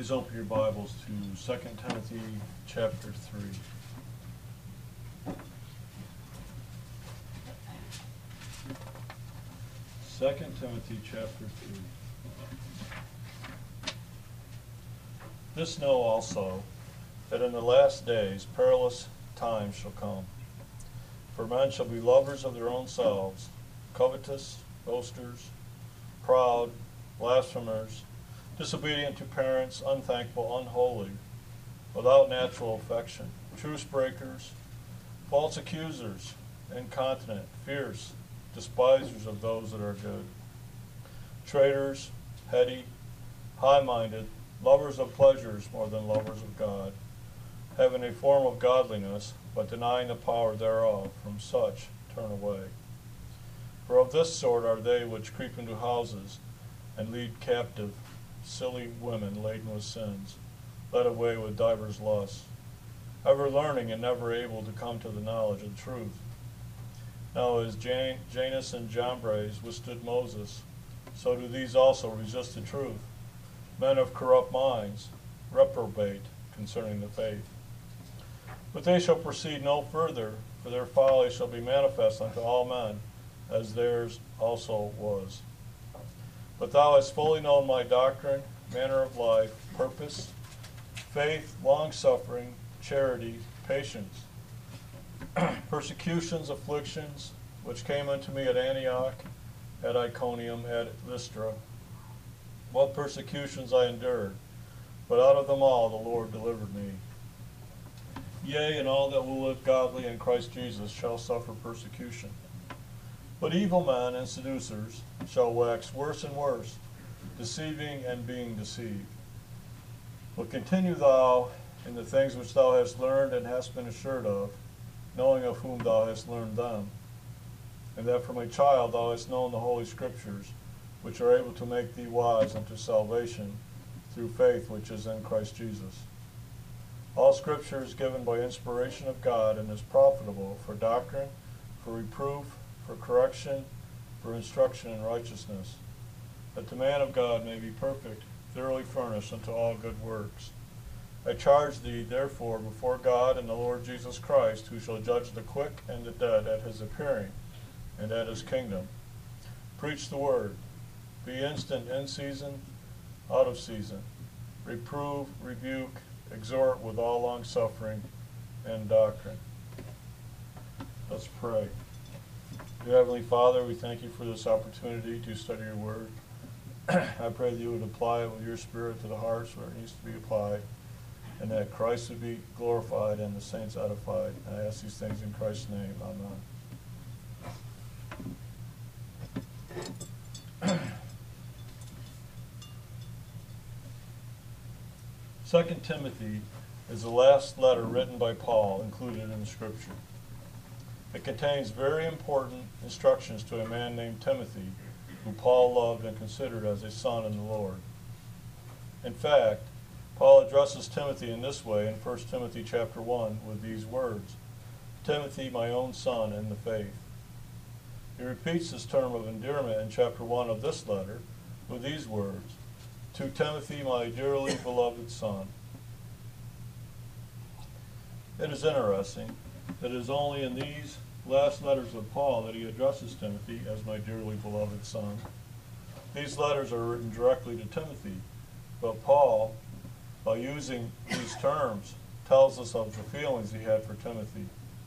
Please open your Bibles to 2 Timothy chapter 3. Second Timothy chapter 3. This know also, that in the last days perilous times shall come. For men shall be lovers of their own selves, covetous, boasters, proud, blasphemers, disobedient to parents, unthankful, unholy, without natural affection, truce breakers, false accusers, incontinent, fierce, despisers of those that are good, traitors, heady, high-minded, lovers of pleasures more than lovers of God, having a form of godliness, but denying the power thereof. From such turn away. For of this sort are they which creep into houses, and lead captive silly women laden with sins, led away with divers lusts, ever learning and never able to come to the knowledge of the truth. Now as Jannes and Jambres withstood Moses, so do these also resist the truth, men of corrupt minds, reprobate concerning the faith. But they shall proceed no further, for their folly shall be manifest unto all men, as theirs also was. But thou hast fully known my doctrine, manner of life, purpose, faith, long-suffering, charity, patience, persecutions, afflictions, which came unto me at Antioch, at Iconium, at Lystra. What persecutions I endured, but out of them all the Lord delivered me. Yea, and all that will live godly in Christ Jesus shall suffer persecution. But evil men and seducers shall wax worse and worse, deceiving and being deceived. But continue thou in the things which thou hast learned and hast been assured of, knowing of whom thou hast learned them, and that from a child thou hast known the Holy Scriptures, which are able to make thee wise unto salvation through faith which is in Christ Jesus. All Scripture is given by inspiration of God and is profitable for doctrine, for reproof, for correction, for instruction in righteousness, that the man of God may be perfect, thoroughly furnished unto all good works. I charge thee, therefore, before God and the Lord Jesus Christ, who shall judge the quick and the dead at his appearing and at his kingdom. Preach the word. Be instant in season, out of season. Reprove, rebuke, exhort with all longsuffering and doctrine. Let's pray. Dear Heavenly Father, we thank you for this opportunity to study your word. I pray that you would apply it with your Spirit to the hearts where it needs to be applied, and that Christ would be glorified and the saints edified. And I ask these things in Christ's name. Amen. 2 Timothy is the last letter written by Paul included in the Scripture. It contains very important instructions to a man named Timothy, who Paul loved and considered as a son in the Lord. In fact, Paul addresses Timothy in this way in 1 Timothy chapter 1 with these words, Timothy, my own son in the faith. He repeats this term of endearment in chapter 1 of this letter with these words, to Timothy, my dearly beloved son. It is interesting that it is only in these last letters of Paul that he addresses Timothy as my dearly beloved son. These letters are written directly to Timothy, but Paul, by using these terms, tells us of the feelings he had for Timothy.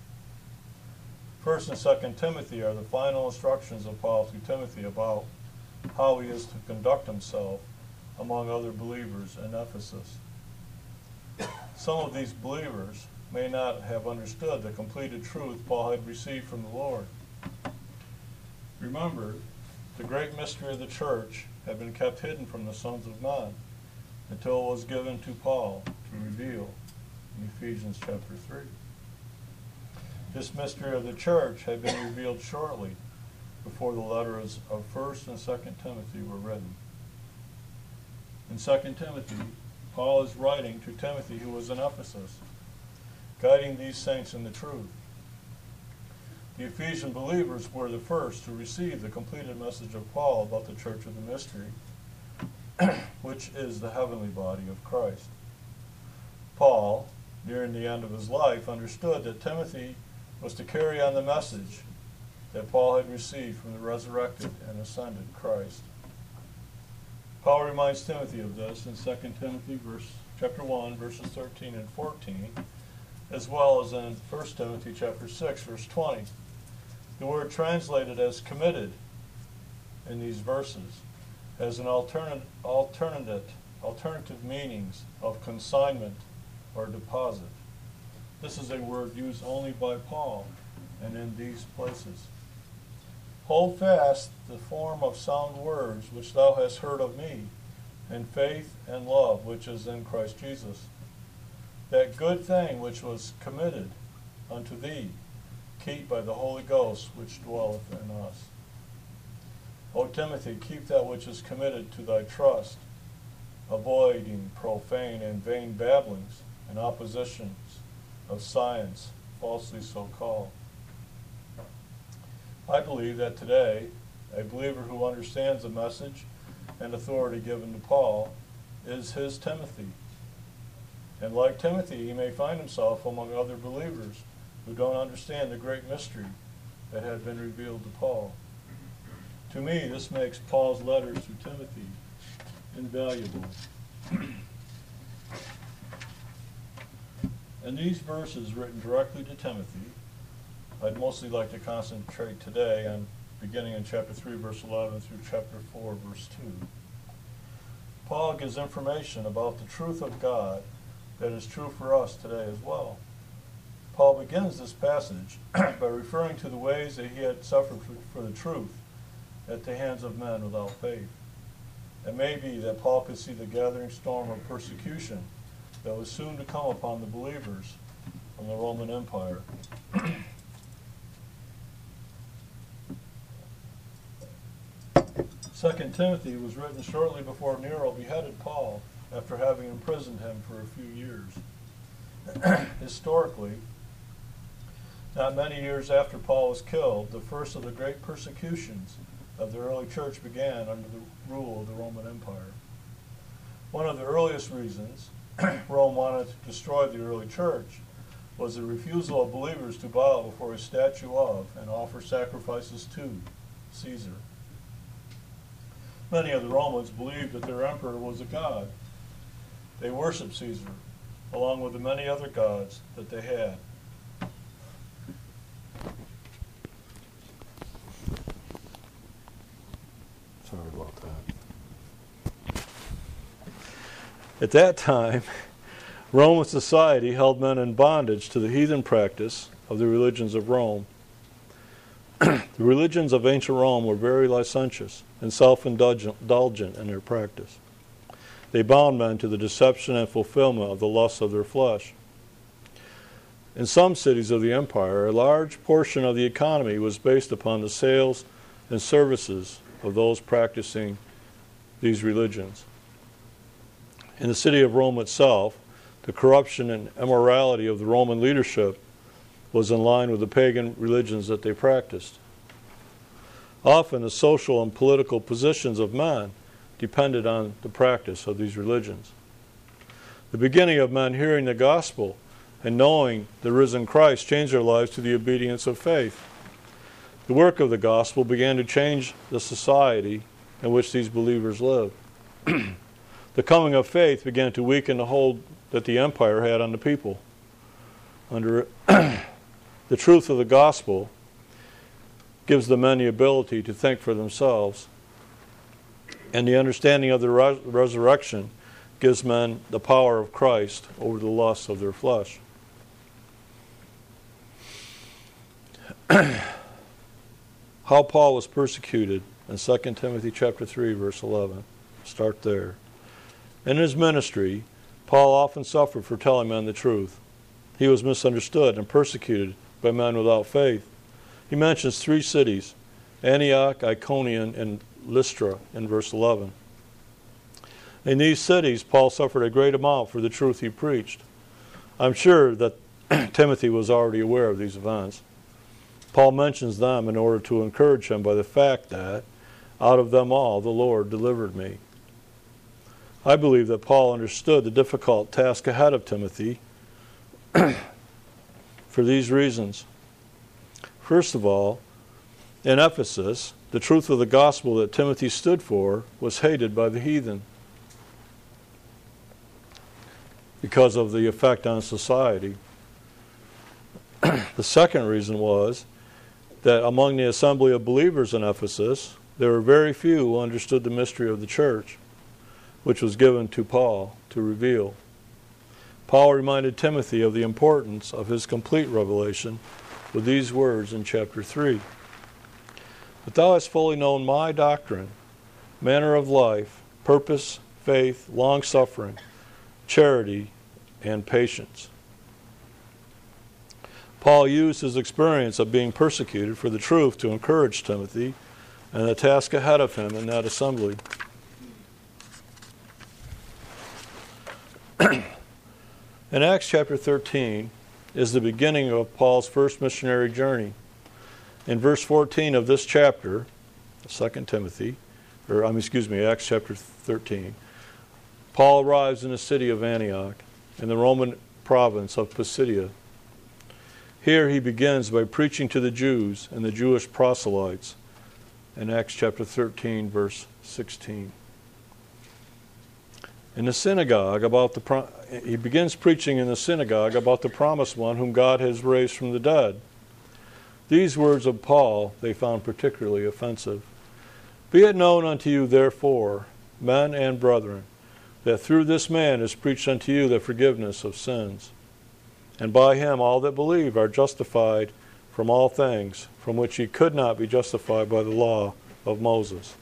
1 and 2 Timothy are the final instructions of Paul to Timothy about how he is to conduct himself among other believers in Ephesus. Some of these believers may not have understood the completed truth Paul had received from the Lord. Remember, the great mystery of the church had been kept hidden from the sons of men until it was given to Paul to reveal in Ephesians chapter 3. This mystery of the church had been revealed shortly before the letters of 1 and 2 Timothy were written. In 2 Timothy, Paul is writing to Timothy, who was in Ephesus, guiding these saints in the truth. The Ephesian believers were the first to receive the completed message of Paul about the church of the mystery, which is the heavenly body of Christ. Paul, nearing the end of his life, understood that Timothy was to carry on the message that Paul had received from the resurrected and ascended Christ. Paul reminds Timothy of this in 2 Timothy chapter 1, verses 13 and 14, as well as in 1 Timothy chapter 6, verse 20. The word translated as committed in these verses has an alternative meanings of consignment or deposit. This is a word used only by Paul and in these places. Hold fast the form of sound words which thou hast heard of me, in faith and love which is in Christ Jesus. That good thing which was committed unto thee, keep by the Holy Ghost which dwelleth in us. O Timothy, keep that which is committed to thy trust, avoiding profane and vain babblings and oppositions of science, falsely so called. I believe that today, a believer who understands the message and authority given to Paul is his Timothy. And like Timothy, he may find himself among other believers who don't understand the great mystery that had been revealed to Paul. To me, this makes Paul's letters to Timothy invaluable. In these verses written directly to Timothy, I'd mostly like to concentrate today on beginning in chapter 3, verse 11 through chapter 4, verse 2. Paul gives information about the truth of God that is true for us today as well. Paul begins this passage by referring to the ways that he had suffered for the truth at the hands of men without faith. It may be that Paul could see the gathering storm of persecution that was soon to come upon the believers from the Roman Empire. 2 Timothy was written shortly before Nero beheaded Paul after having imprisoned him for a few years. Historically, not many years after Paul was killed, the first of the great persecutions of the early church began under the rule of the Roman Empire. One of the earliest reasons Rome wanted to destroy the early church was the refusal of believers to bow before a statue of and offer sacrifices to Caesar. Many of the Romans believed that their emperor was a god. They worshiped Caesar, along with the many other gods that they had. Sorry about that. At that time, Roman society held men in bondage to the heathen practice of the religions of Rome. The religions of ancient Rome were very licentious and self-indulgent in their practice. They bound men to the deception and fulfillment of the lusts of their flesh. In some cities of the empire, a large portion of the economy was based upon the sales and services of those practicing these religions. In the city of Rome itself, the corruption and immorality of the Roman leadership was in line with the pagan religions that they practiced. Often the social and political positions of men depended on the practice of these religions. The beginning of men hearing the gospel and knowing the risen Christ changed their lives to the obedience of faith. The work of the gospel began to change the society in which these believers lived. The coming of faith began to weaken the hold that the empire had on the people. Under the truth of the gospel gives the men the ability to think for themselves, and the understanding of the resurrection gives men the power of Christ over the lusts of their flesh. How Paul was persecuted in 2 Timothy chapter 3, verse 11. Start there. In his ministry, Paul often suffered for telling men the truth. He was misunderstood and persecuted by men without faith. He mentions 3 cities, Antioch, Iconium, and Lystra, in verse 11. In these cities, Paul suffered a great amount for the truth he preached. I'm sure that Timothy was already aware of these events. Paul mentions them in order to encourage him by the fact that, out of them all, the Lord delivered me. I believe that Paul understood the difficult task ahead of Timothy for these reasons. First of all, in Ephesus, the truth of the gospel that Timothy stood for was hated by the heathen because of the effect on society. The second reason was that among the assembly of believers in Ephesus, there were very few who understood the mystery of the church, which was given to Paul to reveal. Paul reminded Timothy of the importance of his complete revelation with these words in chapter 3. But thou hast fully known my doctrine, manner of life, purpose, faith, long-suffering, charity, and patience. Paul used his experience of being persecuted for the truth to encourage Timothy and the task ahead of him in that assembly. In Acts chapter 13 is the beginning of Paul's first missionary journey. In verse 14 of this chapter, 2 Timothy, Acts chapter 13, Paul arrives in the city of Antioch in the Roman province of Pisidia. Here he begins by preaching to the Jews and the Jewish proselytes in Acts chapter 13, verse 16. In the synagogue he begins preaching in the synagogue about the promised one whom God has raised from the dead. These words of Paul they found particularly offensive. Be it known unto you, therefore, men and brethren, that through this man is preached unto you the forgiveness of sins. And by him all that believe are justified from all things, from which ye could not be justified by the law of Moses.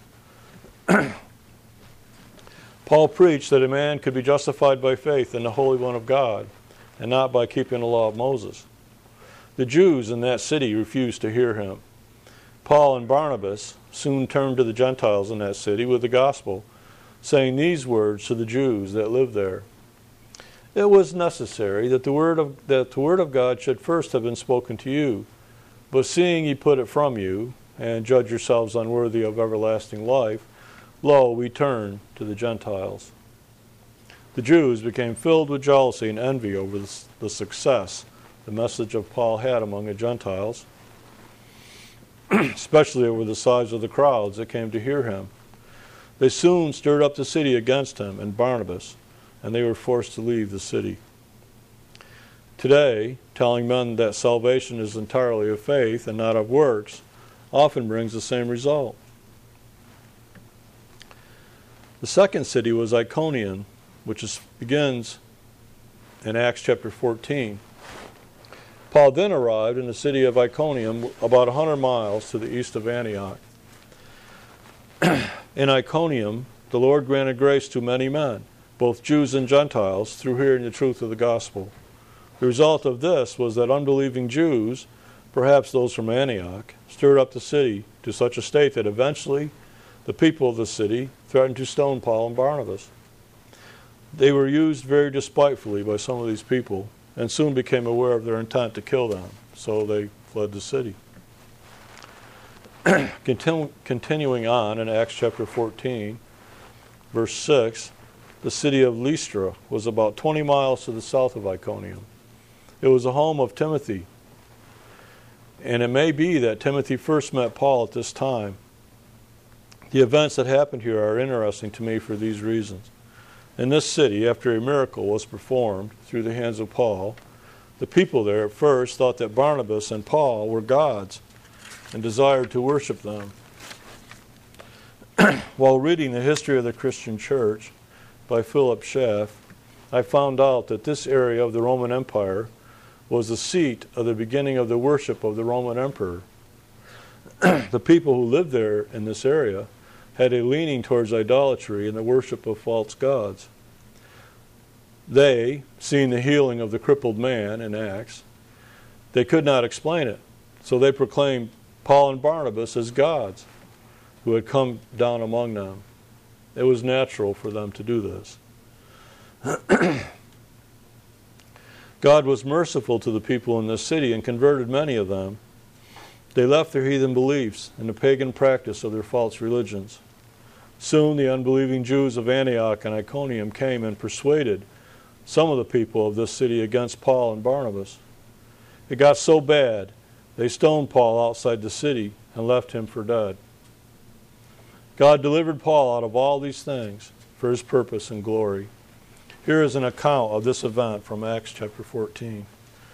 Paul preached that a man could be justified by faith in the Holy One of God, and not by keeping the law of Moses. The Jews in that city refused to hear him. Paul and Barnabas soon turned to the Gentiles in that city with the gospel, saying these words to the Jews that lived there. It was necessary that the word of God should first have been spoken to you, but seeing ye put it from you, and judge yourselves unworthy of everlasting life, lo, we turn to the Gentiles. The Jews became filled with jealousy and envy over the success the message of Paul had among the Gentiles, especially over the size of the crowds that came to hear him. They soon stirred up the city against him and Barnabas, and they were forced to leave the city. Today, telling men that salvation is entirely of faith and not of works often brings the same result. The second city was Iconium, which begins in Acts chapter 14. Paul then arrived in the city of Iconium, about 100 miles to the east of Antioch. In Iconium, the Lord granted grace to many men, both Jews and Gentiles, through hearing the truth of the gospel. The result of this was that unbelieving Jews, perhaps those from Antioch, stirred up the city to such a state that eventually the people of the city threatened to stone Paul and Barnabas. They were used very despitefully by some of these people and soon became aware of their intent to kill them, so they fled the city. Continuing on in Acts chapter 14, verse 6, the city of Lystra was about 20 miles to the south of Iconium. It was the home of Timothy, and it may be that Timothy first met Paul at this time. The events that happened here are interesting to me for these reasons. In this city, after a miracle was performed through the hands of Paul, the people there at first thought that Barnabas and Paul were gods and desired to worship them. While reading the history of the Christian church by Philip Schaff, I found out that this area of the Roman Empire was the seat of the beginning of the worship of the Roman emperor. The people who lived there in this area had a leaning towards idolatry and the worship of false gods. They, seeing the healing of the crippled man in Acts, they could not explain it, so they proclaimed Paul and Barnabas as gods who had come down among them. It was natural for them to do this. God was merciful to the people in this city and converted many of them. They left their heathen beliefs and the pagan practice of their false religions. Soon the unbelieving Jews of Antioch and Iconium came and persuaded some of the people of this city against Paul and Barnabas. It got so bad, they stoned Paul outside the city and left him for dead. God delivered Paul out of all these things for his purpose and glory. Here is an account of this event from Acts chapter 14.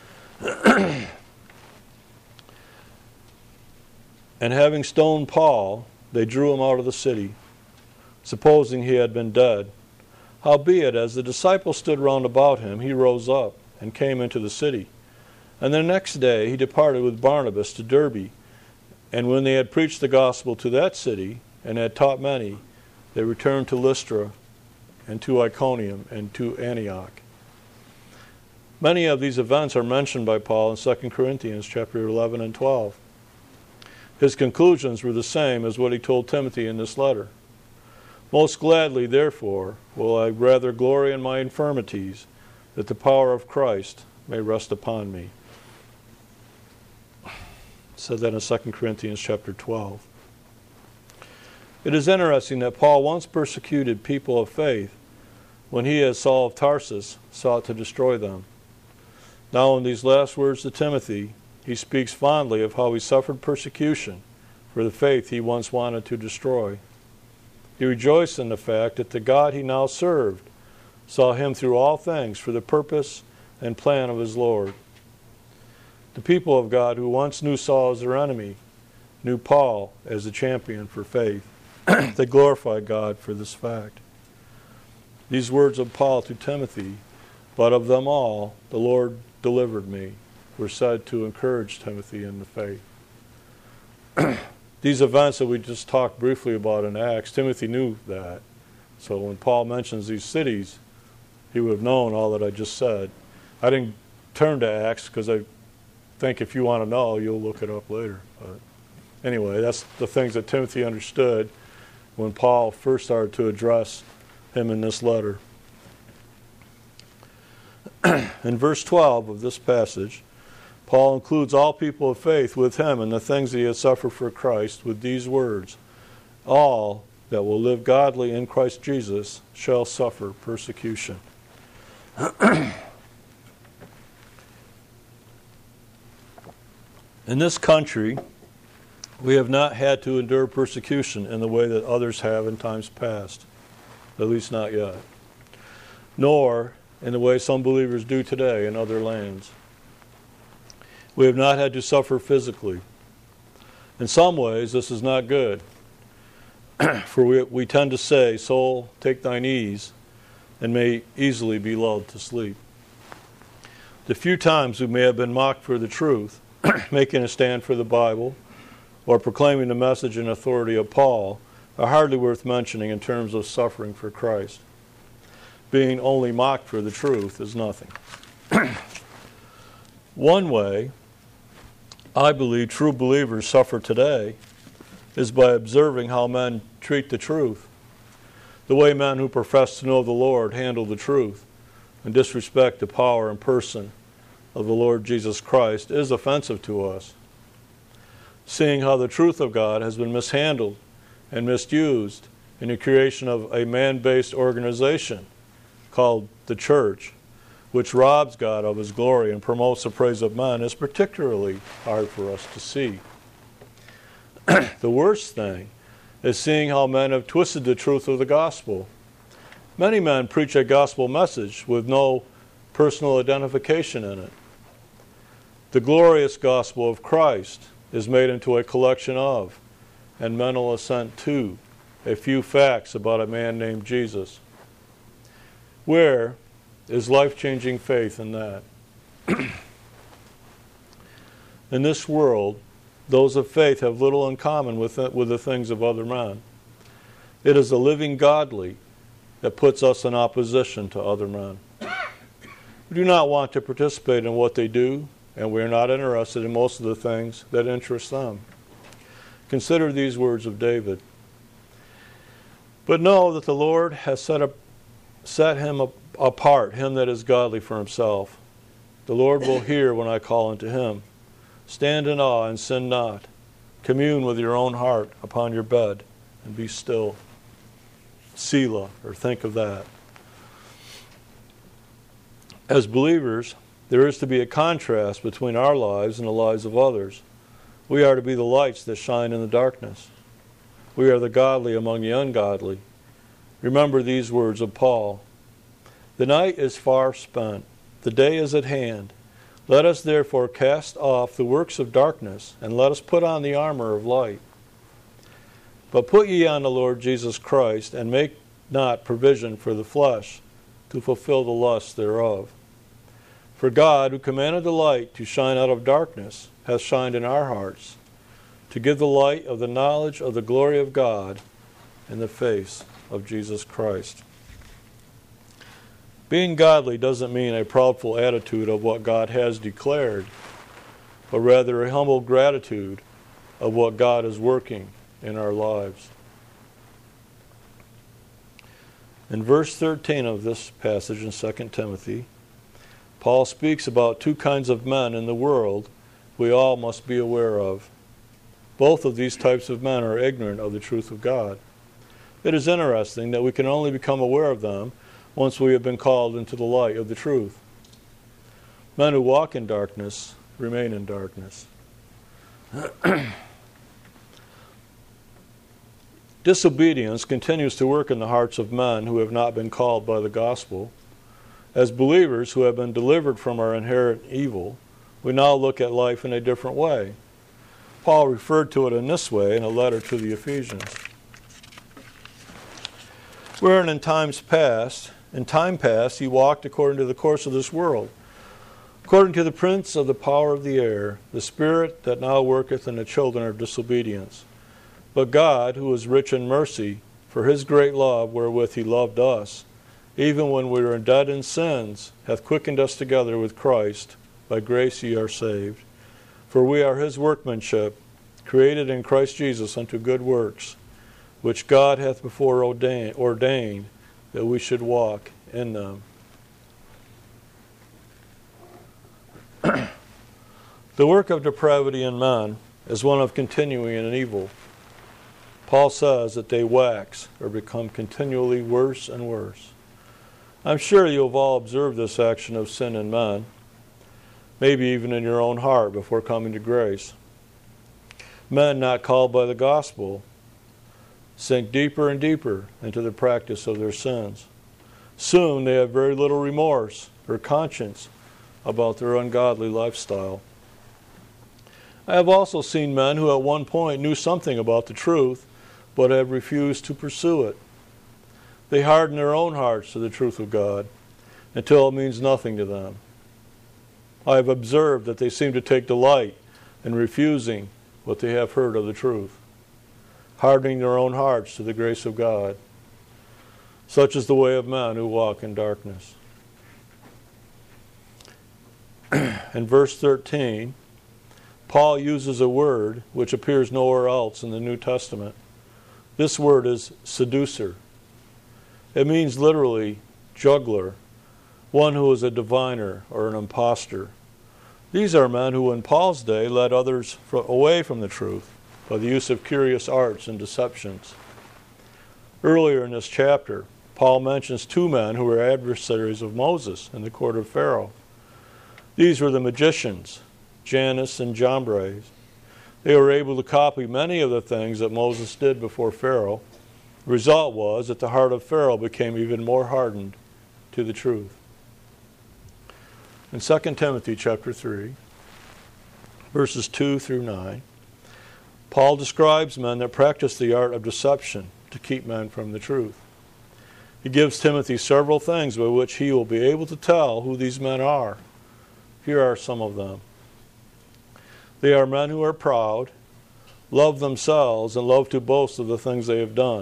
And having stoned Paul, they drew him out of the city, supposing he had been dead. Howbeit, as the disciples stood round about him, he rose up and came into the city. And the next day he departed with Barnabas to Derbe. And when they had preached the gospel to that city, and had taught many, they returned to Lystra, and to Iconium, and to Antioch. Many of these events are mentioned by Paul in 2 Corinthians chapter 11 and 12. His conclusions were the same as what he told Timothy in this letter. Most gladly, therefore, will I rather glory in my infirmities, that the power of Christ may rest upon me. Said that in 2 Corinthians chapter 12. It is interesting that Paul once persecuted people of faith when he, as Saul of Tarsus, sought to destroy them. Now in these last words to Timothy, he speaks fondly of how he suffered persecution for the faith he once wanted to destroy. He rejoiced in the fact that the God he now served saw him through all things for the purpose and plan of his Lord. The people of God who once knew Saul as their enemy knew Paul as a champion for faith. They glorified God for this fact. These words of Paul to Timothy, but of them all the Lord delivered me, were said to encourage Timothy in the faith. These events that we just talked briefly about in Acts, Timothy knew that. So when Paul mentions these cities, he would have known all that I just said. I didn't turn to Acts because I think if you want to know, you'll look it up later. But anyway, that's the things that Timothy understood when Paul first started to address him in this letter. In verse 12 of this passage, Paul includes all people of faith with him in the things that he has suffered for Christ with these words: all that will live godly in Christ Jesus shall suffer persecution. In this country, we have not had to endure persecution in the way that others have in times past, at least not yet, nor in the way some believers do today in other lands. We have not had to suffer physically. In some ways, this is not good, for we tend to say, "Soul, take thine ease," and may easily be lulled to sleep. The few times we may have been mocked for the truth, making a stand for the Bible, or proclaiming the message and authority of Paul, are hardly worth mentioning in terms of suffering for Christ. Being only mocked for the truth is nothing. One way I believe true believers suffer today is by observing how men treat the truth. The way men who profess to know the Lord handle the truth and disrespect the power and person of the Lord Jesus Christ is offensive to us. Seeing how the truth of God has been mishandled and misused in the creation of a man-based organization called the church, which robs God of his glory and promotes the praise of men, is particularly hard for us to see. The worst thing is seeing how men have twisted the truth of the gospel. Many men preach a gospel message with no personal identification in it. The glorious gospel of Christ is made into a collection of, and mental assent to, a few facts about a man named Jesus. Where is life-changing faith in that? In this world, those of faith have little in common with the things of other men. It is the living godly that puts us in opposition to other men. We do not want to participate in what they do, and we are not interested in most of the things that interest them. Consider these words of David. But know that the Lord has set him apart, him that is godly for himself. The Lord will hear when I call unto him. Stand in awe and sin not. Commune with your own heart upon your bed and be still. Selah, or think of that. As believers, there is to be a contrast between our lives and the lives of others. We are to be the lights that shine in the darkness. We are the godly among the ungodly. Remember these words of Paul. The night is far spent. The day is at hand. Let us therefore cast off the works of darkness, and let us put on the armor of light. But put ye on the Lord Jesus Christ, and make not provision for the flesh to fulfill the lusts thereof. For God, who commanded the light to shine out of darkness, hath shined in our hearts, to give the light of the knowledge of the glory of God in the face of Jesus Christ. Being godly doesn't mean a proudful attitude of what God has declared, but rather a humble gratitude of what God is working in our lives. In verse 13 of this passage in 2 Timothy, Paul speaks about two kinds of men in the world we all must be aware of. Both of these types of men are ignorant of the truth of God. It is interesting that we can only become aware of them once we have been called into the light of the truth. Men who walk in darkness remain in darkness. Disobedience continues to work in the hearts of men who have not been called by the gospel. As believers who have been delivered from our inherent evil, we now look at life in a different way. Paul referred to it in this way in a letter to the Ephesians. Wherein in time past, he walked according to the course of this world, according to the prince of the power of the air, the spirit that now worketh in the children of disobedience. But God, who is rich in mercy, for his great love wherewith he loved us, even when we were dead in sins, hath quickened us together with Christ. By grace ye are saved. For we are his workmanship, created in Christ Jesus unto good works, which God hath before ordained that we should walk in them. The work of depravity in man is one of continuing in evil. Paul says that they wax or become continually worse and worse. I'm sure you have all observed this action of sin in man, maybe even in your own heart before coming to grace. Men not called by the gospel sink deeper and deeper into the practice of their sins. Soon they have very little remorse or conscience about their ungodly lifestyle. I have also seen men who at one point knew something about the truth, but have refused to pursue it. They harden their own hearts to the truth of God until it means nothing to them. I have observed that they seem to take delight in refusing what they have heard of the truth, hardening their own hearts to the grace of God. Such is the way of men who walk in darkness. In verse 13, Paul uses a word which appears nowhere else in the New Testament. This word is seducer. It means literally juggler, one who is a diviner or an impostor. These are men who in Paul's day led others away from the truth by the use of curious arts and deceptions. Earlier in this chapter, Paul mentions two men who were adversaries of Moses in the court of Pharaoh. These were the magicians, Jannes and Jambres. They were able to copy many of the things that Moses did before Pharaoh. The result was that the heart of Pharaoh became even more hardened to the truth. In 2 Timothy chapter 3, verses 2 through 9, Paul describes men that practice the art of deception to keep men from the truth. He gives Timothy several things by which he will be able to tell who these men are. Here are some of them. They are men who are proud, love themselves, and love to boast of the things they have done.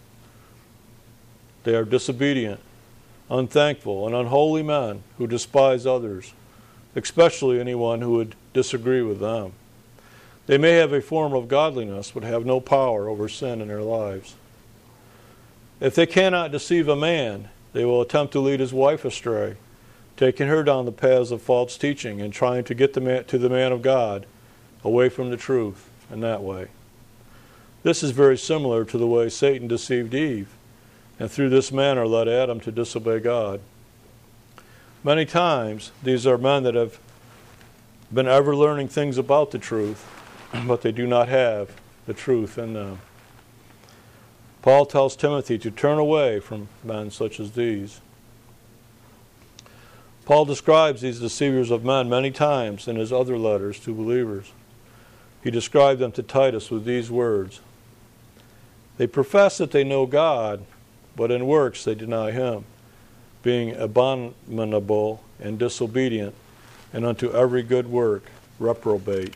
They are disobedient, unthankful, and unholy men who despise others, especially anyone who would disagree with them. They may have a form of godliness, but have no power over sin in their lives. If they cannot deceive a man, they will attempt to lead his wife astray, taking her down the paths of false teaching and trying to get to the man of God away from the truth in that way. This is very similar to the way Satan deceived Eve and through this manner led Adam to disobey God. Many times, these are men that have been ever learning things about the truth, but they do not have the truth in them. Paul tells Timothy to turn away from men such as these. Paul describes these deceivers of men many times in his other letters to believers. He described them to Titus with these words: "They profess that they know God, but in works they deny him, being abominable and disobedient, and unto every good work reprobate."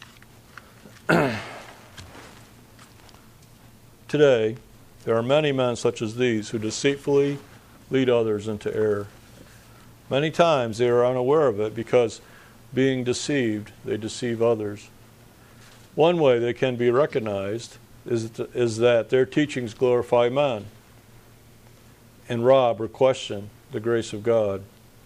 Today, there are many men such as these who deceitfully lead others into error. Many times they are unaware of it because, being deceived, they deceive others. One way they can be recognized is that their teachings glorify men and rob or question the grace of God.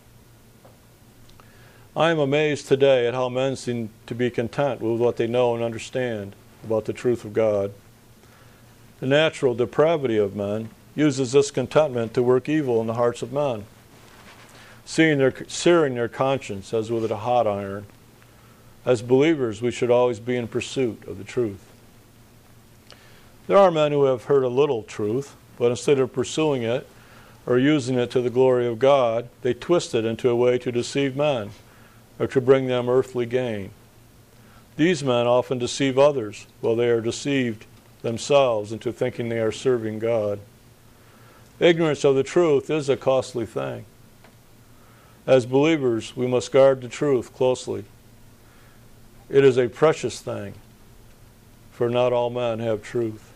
I am amazed today at how men seem to be content with what they know and understand about the truth of God. The natural depravity of men uses this contentment to work evil in the hearts of men, searing their conscience as with a hot iron. As believers, we should always be in pursuit of the truth. There are men who have heard a little truth, but instead of pursuing it or using it to the glory of God, they twist it into a way to deceive men or to bring them earthly gain. These men often deceive others while they are deceived themselves into thinking they are serving God. Ignorance of the truth is a costly thing. As believers, we must guard the truth closely. It is a precious thing, for not all men have truth.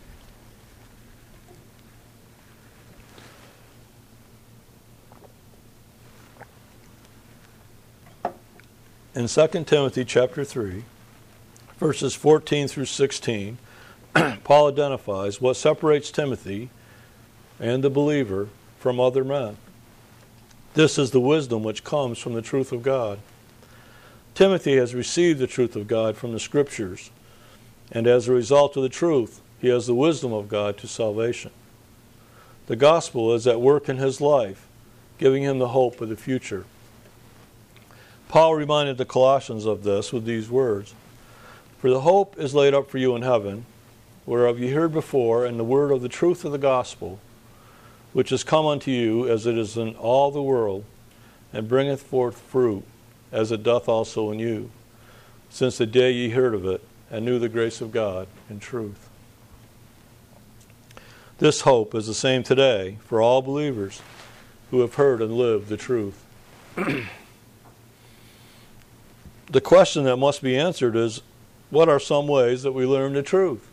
In 2 Timothy chapter 3, verses 14 through 16, Paul identifies what separates Timothy and the believer from other men. This is the wisdom which comes from the truth of God. Timothy has received the truth of God from the Scriptures, and as a result of the truth, he has the wisdom of God to salvation. The gospel is at work in his life, giving him the hope of the future. Paul reminded the Colossians of this with these words: "For the hope is laid up for you in heaven, whereof ye heard before, and the word of the truth of the gospel, which is come unto you as it is in all the world, and bringeth forth fruit, as it doth also in you, since the day ye heard of it, and knew the grace of God in truth." This hope is the same today for all believers who have heard and lived the truth. The question that must be answered is, what are some ways that we learn the truth?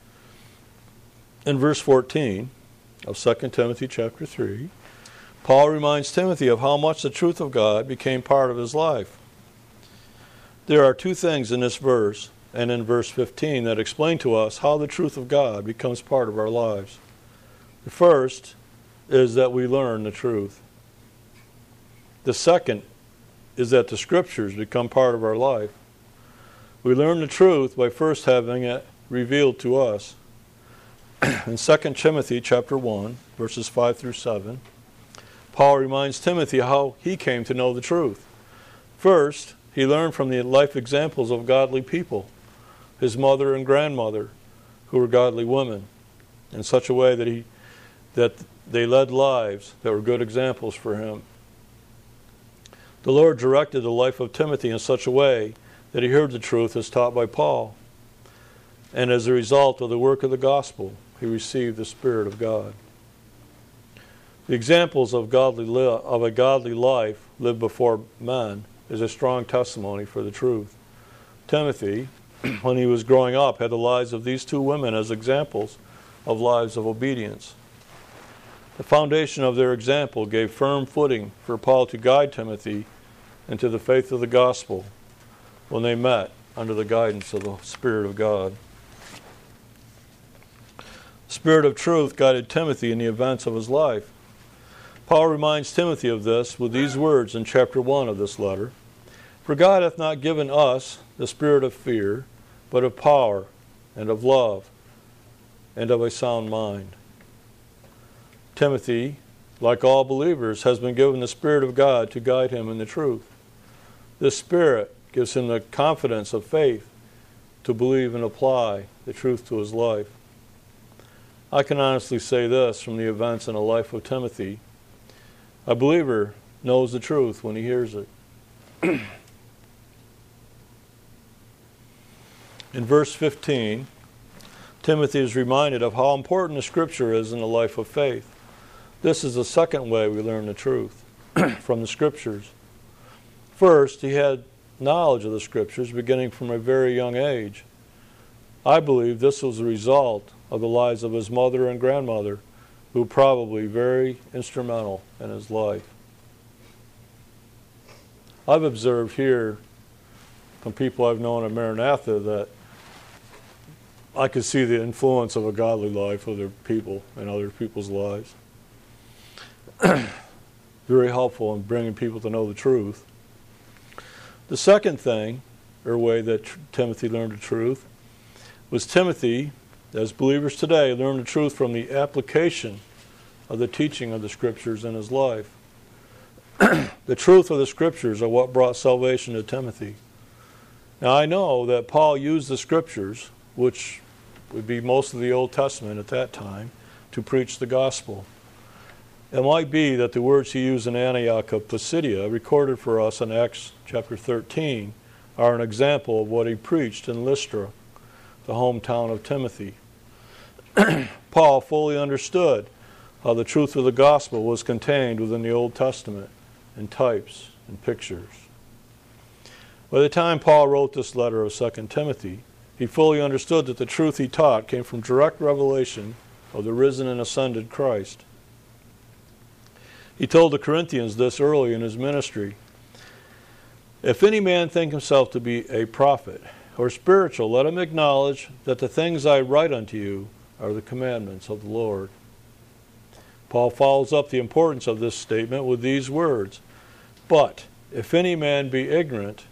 In verse 14 of 2 Timothy chapter 3, Paul reminds Timothy of how much the truth of God became part of his life. There are two things in this verse and in verse 15 that explain to us how the truth of God becomes part of our lives. The first is that we learn the truth. The second is that the Scriptures become part of our life. We learn the truth by first having it revealed to us. In 2 Timothy chapter 1, verses 5 through 7, Paul reminds Timothy how he came to know the truth. First, he learned from the life examples of godly people, his mother and grandmother, who were godly women, in such a way that they led lives that were good examples for him. The Lord directed the life of Timothy in such a way that he heard the truth as taught by Paul. And as a result of the work of the gospel, he received the Spirit of God. The examples of a godly life lived before men is a strong testimony for the truth. Timothy, when he was growing up, had the lives of these two women as examples of lives of obedience. The foundation of their example gave firm footing for Paul to guide Timothy into the faith of the gospel when they met under the guidance of the Spirit of God. The Spirit of truth guided Timothy in the events of his life. Paul reminds Timothy of this with these words in chapter 1 of this letter: "For God hath not given us the spirit of fear, but of power, and of love, and of a sound mind." Timothy, like all believers, has been given the Spirit of God to guide him in the truth. This Spirit gives him the confidence of faith to believe and apply the truth to his life. I can honestly say this from the events in the life of Timothy. A believer knows the truth when he hears it. In verse 15, Timothy is reminded of how important the Scripture is in the life of faith. This is the second way we learn the truth, from the Scriptures. First, he had knowledge of the Scriptures beginning from a very young age. I believe this was the result of the lives of his mother and grandmother, who were probably very instrumental in his life. I've observed here from people I've known at Maranatha that I could see the influence of a godly life of their people and other people's lives. Very helpful in bringing people to know the truth. The second thing, or way that Timothy learned the truth, was Timothy, as believers today, learned the truth from the application of the teaching of the Scriptures in his life. The truth of the Scriptures are what brought salvation to Timothy. Now I know that Paul used the Scriptures, which would be most of the Old Testament at that time, to preach the gospel. It might be that the words he used in Antioch of Pisidia, recorded for us in Acts chapter 13, are an example of what he preached in Lystra, the hometown of Timothy. Paul fully understood how the truth of the gospel was contained within the Old Testament in types and pictures. By the time Paul wrote this letter of 2 Timothy, he fully understood that the truth he taught came from direct revelation of the risen and ascended Christ. He told the Corinthians this early in his ministry. If any man think himself to be a prophet or spiritual, let him acknowledge that the things I write unto you are the commandments of the Lord. Paul follows up the importance of this statement with these words. But if any man be ignorant,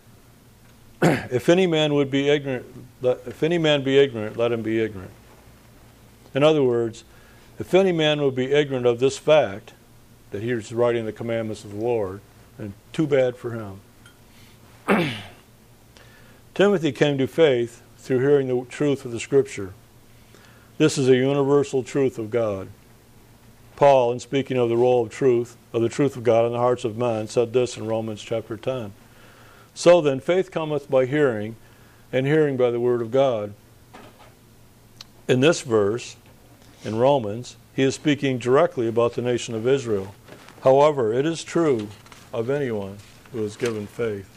if any man be ignorant, let him be ignorant. In other words, if any man would be ignorant of this fact, that he is writing the commandments of the Lord, and too bad for him. Timothy came to faith through hearing the truth of the Scripture. This is a universal truth of God. Paul, in speaking of the role of the truth of God in the hearts of men, said this in Romans chapter 10. So then, faith cometh by hearing, and hearing by the word of God. In this verse, in Romans, he is speaking directly about the nation of Israel. However, it is true of anyone who is given faith.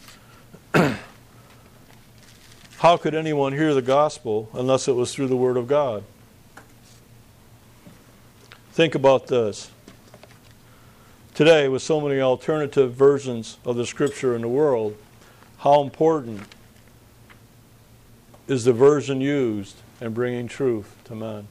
How could anyone hear the gospel unless it was through the word of God? Think about this. Today, with so many alternative versions of the Scripture in the world, how important is the version used in bringing truth to men?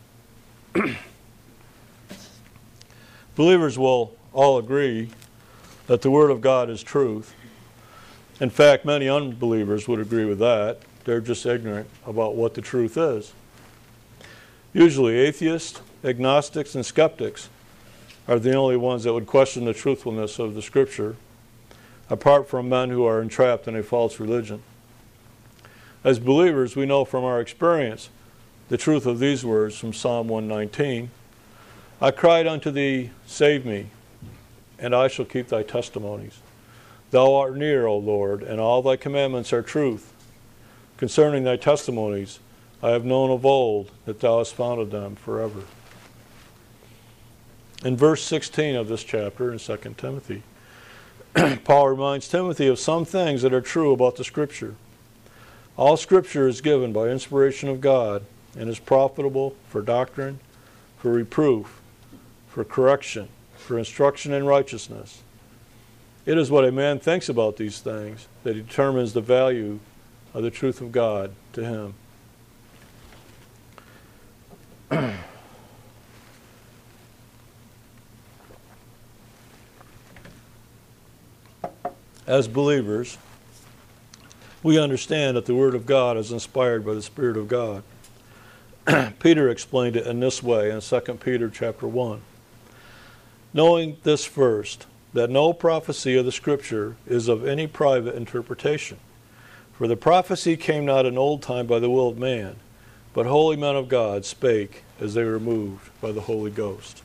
Believers will all agree that the Word of God is truth. In fact, many unbelievers would agree with that. They're just ignorant about what the truth is. Usually atheists, agnostics, and skeptics are the only ones that would question the truthfulness of the Scripture, apart from men who are entrapped in a false religion. As believers, we know from our experience the truth of these words from Psalm 119. I cried unto thee, save me, and I shall keep thy testimonies. Thou art near, O Lord, and all thy commandments are truth. Concerning thy testimonies, I have known of old that thou hast founded them forever. In verse 16 of this chapter in 2 Timothy, Paul reminds Timothy of some things that are true about the Scripture. All Scripture is given by inspiration of God and is profitable for doctrine, for reproof, for correction, for instruction in righteousness. It is what a man thinks about these things that determines the value of the truth of God to him. As believers, we understand that the Word of God is inspired by the Spirit of God. Peter explained it in this way in 2 Peter chapter 1. knowing this first, that no prophecy of the Scripture is of any private interpretation. For the prophecy came not in old time by the will of man, but holy men of God spake as they were moved by the Holy Ghost.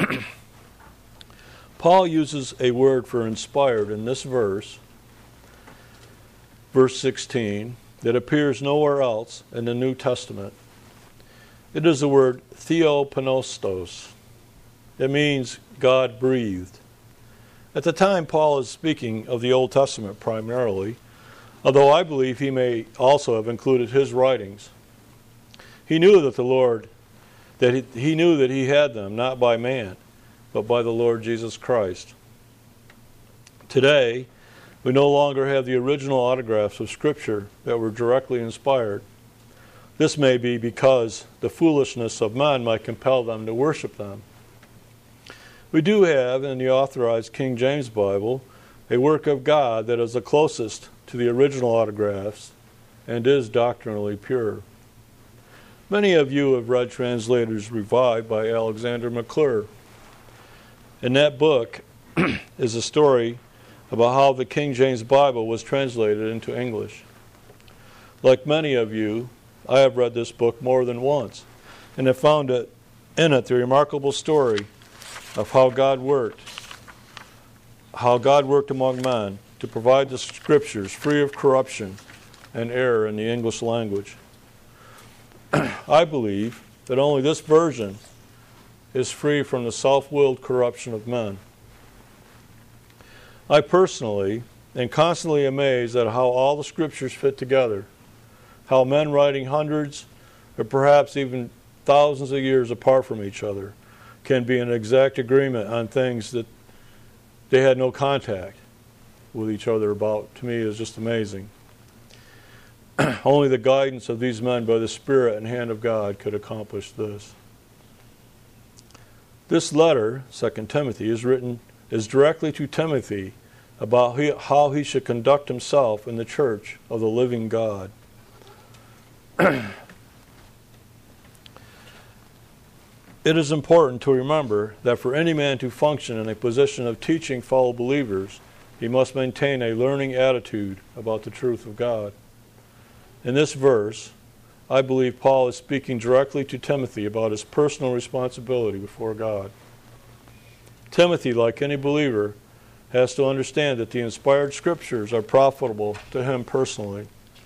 Paul uses a word for inspired in this verse, verse 16, that appears nowhere else in the New Testament. It is the word theopneustos. It means God breathed. At the time, Paul is speaking of the Old Testament primarily, although I believe he may also have included his writings. He knew that he knew that he had them not by man, but by the Lord Jesus Christ. Today, we no longer have the original autographs of Scripture that were directly inspired. This may be because the foolishness of men might compel them to worship them. We do have, in the authorized King James Bible, a work of God that is the closest to the original autographs and is doctrinally pure. Many of you have read Translators Revived by Alexander McClure. In that book is a story about how the King James Bible was translated into English. Like many of you, I have read this book more than once, and have found in it the remarkable story of how God worked among men to provide the Scriptures free of corruption and error in the English language. I believe that only this version is free from the self-willed corruption of men. I personally am constantly amazed at how all the Scriptures fit together, how men writing hundreds or perhaps even thousands of years apart from each other can be in exact agreement on things that they had no contact with each other about. To me, is just amazing. Only the guidance of these men by the Spirit and hand of God could accomplish this. This letter, 2 Timothy, is directly to Timothy about how he should conduct himself in the church of the living God. It is important to remember that for any man to function in a position of teaching fellow believers, he must maintain a learning attitude about the truth of God. In this verse, I believe Paul is speaking directly to Timothy about his personal responsibility before God. Timothy, like any believer, has to understand that the inspired Scriptures are profitable to him personally.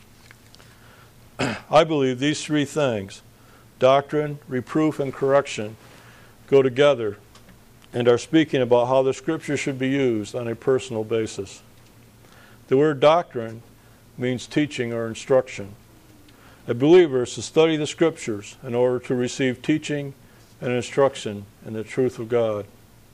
I believe these three things, doctrine, reproof, and correction, go together and are speaking about how the Scripture should be used on a personal basis. The word doctrine means teaching or instruction. A believer is to study the Scriptures in order to receive teaching and instruction in the truth of God.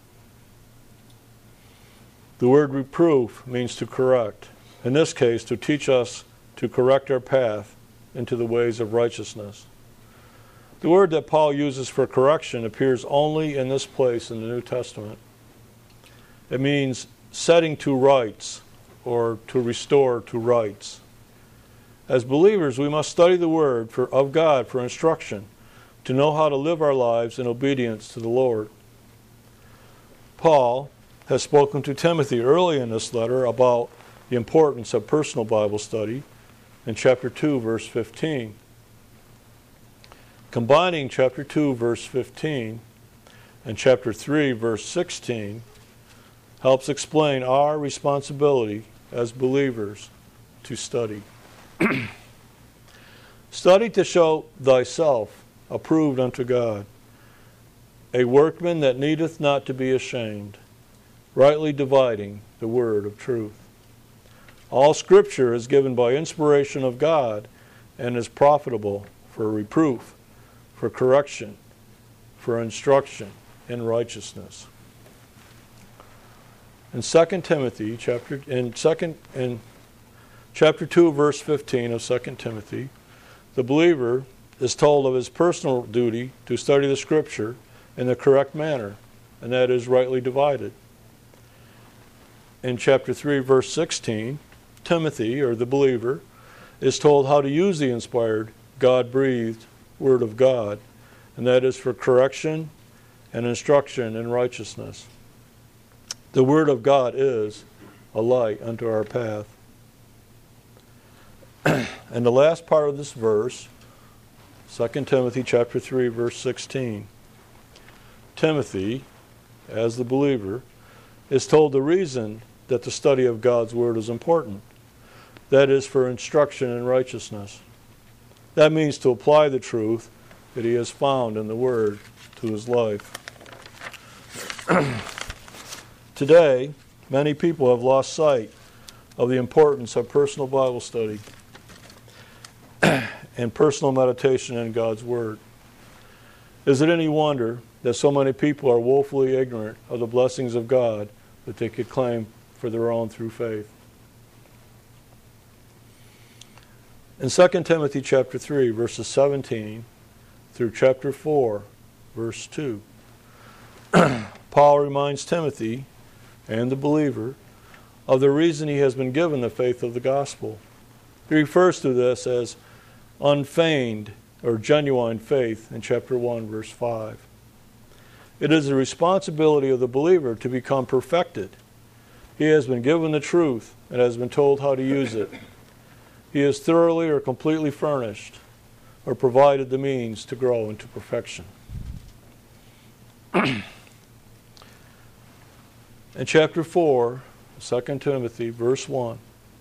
The word reproof means to correct. In this case, to teach us to correct our path into the ways of righteousness. The word that Paul uses for correction appears only in this place in the New Testament. It means setting to rights or to restore to rights. As believers, we must study the Word of God for instruction, to know how to live our lives in obedience to the Lord. Paul has spoken to Timothy early in this letter about the importance of personal Bible study in chapter 2, verse 15. Combining chapter 2, verse 15 and chapter 3, verse 16 helps explain our responsibility as believers to study. Study to show thyself approved unto God, a workman that needeth not to be ashamed, rightly dividing the word of truth. All Scripture is given by inspiration of God and is profitable for reproof, for correction, for instruction in righteousness. In 2 Timothy, chapter 2, verse 15 of 2 Timothy, the believer is told of his personal duty to study the Scripture in the correct manner, and that is rightly divided. In chapter 3, verse 16, Timothy, or the believer, is told how to use the inspired, God-breathed Word of God, and that is for correction and instruction in righteousness. The Word of God is a light unto our path. And the last part of this verse, 2 Timothy chapter 3, verse 16. Timothy, as the believer, is told the reason that the study of God's Word is important. That is for instruction in righteousness. That means to apply the truth that he has found in the Word to his life. Today, many people have lost sight of the importance of personal Bible study and personal meditation in God's Word. Is it any wonder that so many people are woefully ignorant of the blessings of God that they could claim for their own through faith? In 2 Timothy chapter 3, verses 17 through chapter 4, verse 2, Paul reminds Timothy and the believer of the reason he has been given the faith of the gospel. He refers to this as unfeigned or genuine faith in chapter 1, verse 5. It is the responsibility of the believer to become perfected. He has been given the truth and has been told how to use it. He is thoroughly or completely furnished or provided the means to grow into perfection. In chapter 4, 2 Timothy, verse 1,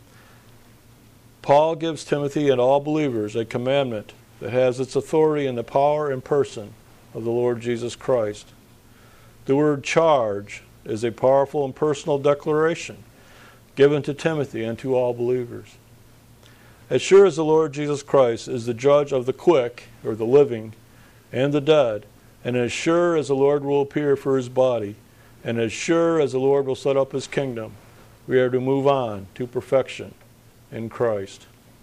Paul gives Timothy and all believers a commandment that has its authority in the power and person of the Lord Jesus Christ. The word charge is a powerful and personal declaration given to Timothy and to all believers. As sure as the Lord Jesus Christ is the judge of the quick, or the living, and the dead, and as sure as the Lord will appear for his body, and as sure as the Lord will set up his kingdom, we are to move on to perfection in Christ.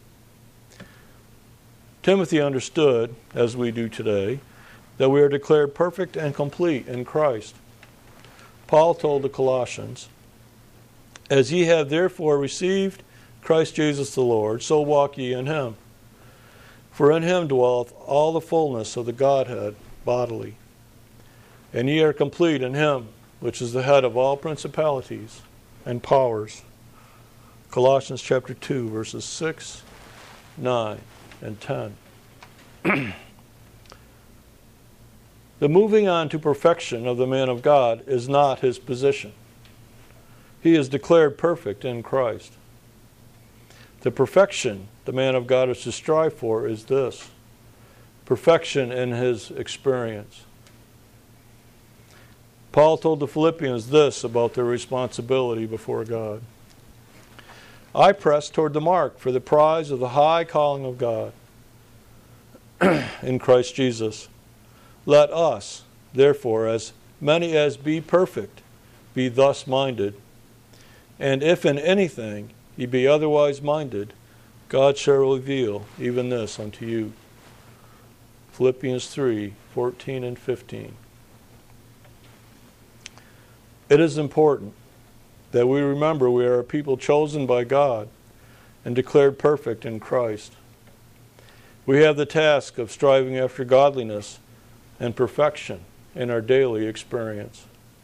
Timothy understood, as we do today, that we are declared perfect and complete in Christ. Paul told the Colossians, "As ye have therefore received Christ Jesus the Lord, so walk ye in him. For in him dwelleth all the fullness of the Godhead bodily. And ye are complete in him, which is the head of all principalities and powers." Colossians chapter 2, verses 6, 9, and 10. The moving on to perfection of the man of God is not his position. He is declared perfect in Christ. The perfection the man of God is to strive for is this: perfection in his experience. Paul told the Philippians this about their responsibility before God: "I press toward the mark for the prize of the high calling of God in Christ Jesus. Let us, therefore, as many as be perfect, be thus minded. And if in anything ye be otherwise minded, God shall reveal even this unto you." Philippians 3, 14 and 15. It is important that we remember we are a people chosen by God and declared perfect in Christ. We have the task of striving after godliness and perfection in our daily experience.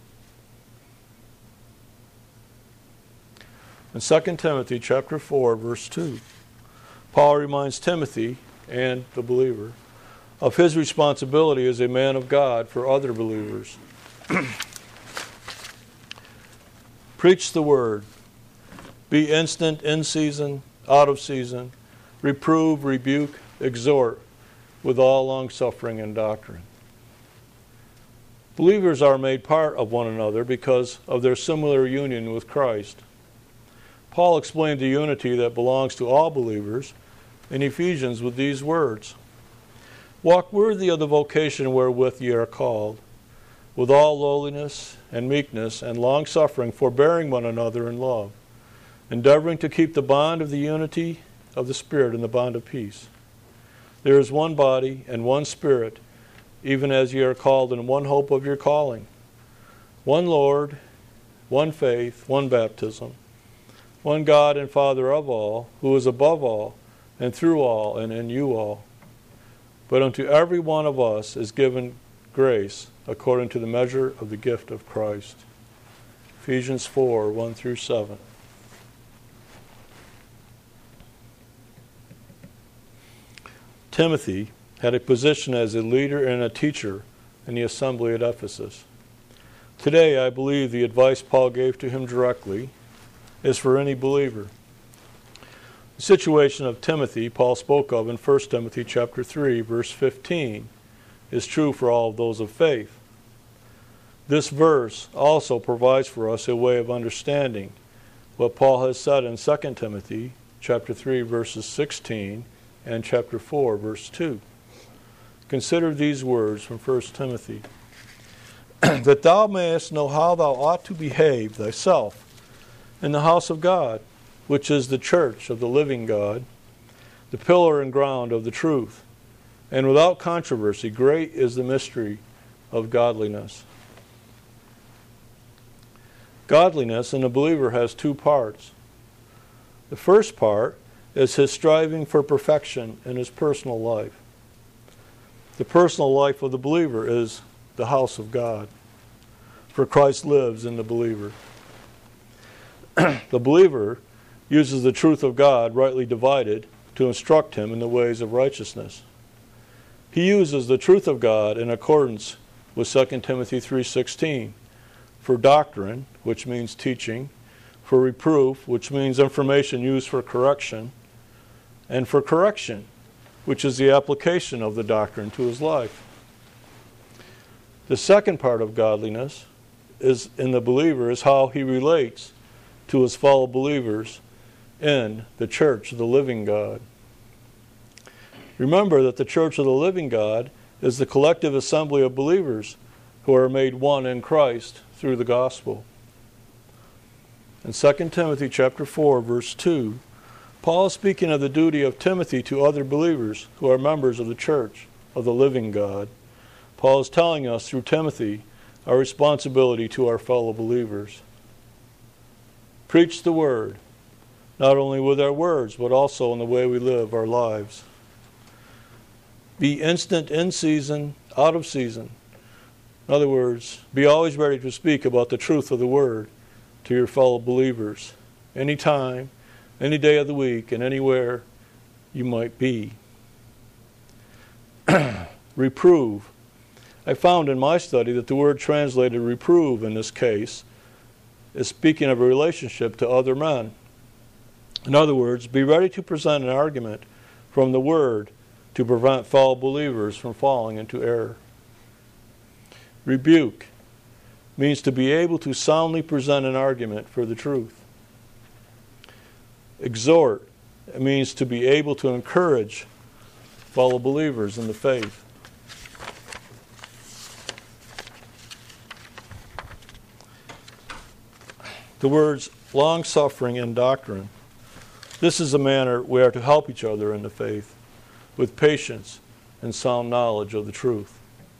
In 2 Timothy chapter 4, verse 2, Paul reminds Timothy and the believer of his responsibility as a man of God for other believers. Preach the word. Be instant in season, out of season. Reprove, rebuke, exhort with all longsuffering and doctrine. Believers are made part of one another because of their similar union with Christ. Paul explained the unity that belongs to all believers in Ephesians with these words: "Walk worthy of the vocation wherewith ye are called, with all lowliness and meekness and long-suffering, forbearing one another in love, endeavoring to keep the bond of the unity of the Spirit in the bond of peace. There is one body and one Spirit, even as ye are called in one hope of your calling, one Lord, one faith, one baptism, one God and Father of all, who is above all, and through all, and in you all. But unto every one of us is given grace according to the measure of the gift of Christ." Ephesians 4, 1 through 7. Timothy had a position as a leader and a teacher in the assembly at Ephesus. Today, I believe the advice Paul gave to him directly is for any believer. The situation of Timothy Paul spoke of in 1 Timothy chapter 3, verse 15, is true for all of those of faith. This verse also provides for us a way of understanding what Paul has said in 2 Timothy chapter 3, verses 16 and chapter 4, verse 2. Consider these words from 1 Timothy. That thou mayest know how thou ought to behave thyself in the house of God, which is the church of the living God, the pillar and ground of the truth. And without controversy, great is the mystery of godliness. Godliness in a believer has two parts. The first part is his striving for perfection in his personal life. The personal life of the believer is the house of God, for Christ lives in the believer. The believer uses the truth of God, rightly divided, to instruct him in the ways of righteousness. He uses the truth of God in accordance with 2 Timothy 3:16, for doctrine, which means teaching, for reproof, which means information used for correction, and for correction, which is the application of the doctrine to his life. The second part of godliness is in the believer is how he relates to his fellow believers in the church of the living God. Remember that the church of the living God is the collective assembly of believers who are made one in Christ through the gospel. In 2 Timothy chapter 4, verse 2, Paul is speaking of the duty of Timothy to other believers who are members of the church of the living God. Paul is telling us through Timothy our responsibility to our fellow believers. Preach the word, not only with our words, but also in the way we live our lives. Be instant in season, out of season. In other words, be always ready to speak about the truth of the word to your fellow believers, anytime, any day of the week, and anywhere you might be. Reprove. I found in my study that the word translated reprove in this case is speaking of a relationship to other men. In other words, be ready to present an argument from the word to prevent fellow believers from falling into error. Rebuke means to be able to soundly present an argument for the truth. Exhort means to be able to encourage fellow believers in the faith. The words long-suffering and doctrine. This is the manner we are to help each other in the faith, with patience and sound knowledge of the truth.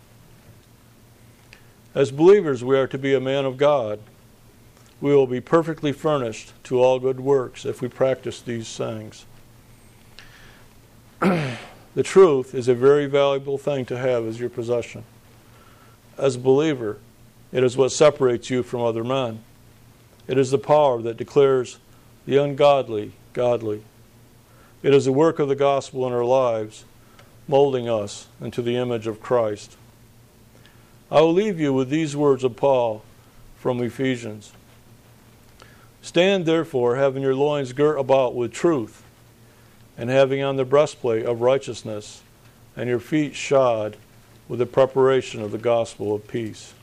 As believers, we are to be a man of God. We will be perfectly furnished to all good works if we practice these things. The truth is a very valuable thing to have as your possession. As a believer, it is what separates you from other men. It is the power that declares the ungodly godly. It is the work of the gospel in our lives, molding us into the image of Christ. I will leave you with these words of Paul from Ephesians. Stand therefore, having your loins girt about with truth, and having on the breastplate of righteousness, and your feet shod with the preparation of the gospel of peace.